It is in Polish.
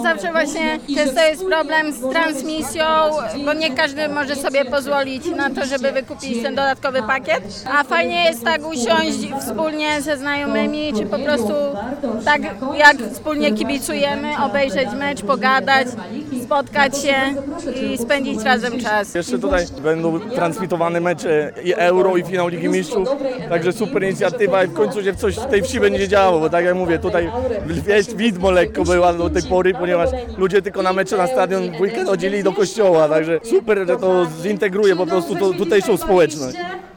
Zawsze właśnie często jest problem z transmisją, bo nie każdy może sobie pozwolić na to, żeby wykupić ten dodatkowy pakiet. A fajnie jest tak usiąść wspólnie ze znajomymi, czy po prostu tak jak wspólnie kibicujemy, obejrzeć mecz, pogadać, spotkać się i spędzić razem czas. Jeszcze tutaj będą transmitowane mecze i Euro, i finał Ligi Mistrzów, także super inicjatywa i w końcu się coś w tej wsi będzie działo, bo tak jak mówię, tutaj widmo lekko była do tej pory, ponieważ ludzie tylko na mecze na stadion w weekend chodzili do kościoła, także super, że to zintegruje po prostu tutejszą społeczność.